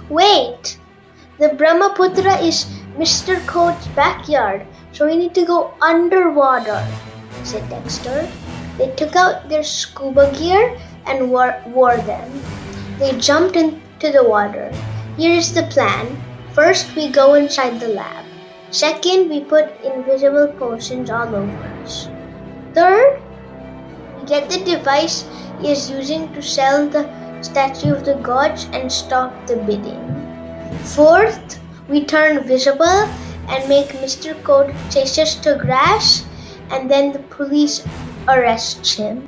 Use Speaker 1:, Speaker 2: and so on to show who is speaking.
Speaker 1: Wait! The Brahmaputra is Mr. Coat's backyard, so we need to go underwater, said Dexter. They took out their scuba gear and wore them. They jumped into the water. Here is the plan. First, we go inside the lab. Second, we put invisible potions all over us. Third, we get the device he is using to sell the statue of the gods and stop the bidding. Fourth, we turn visible and make Mr. Coat chase us to grass, and then the police arrests him.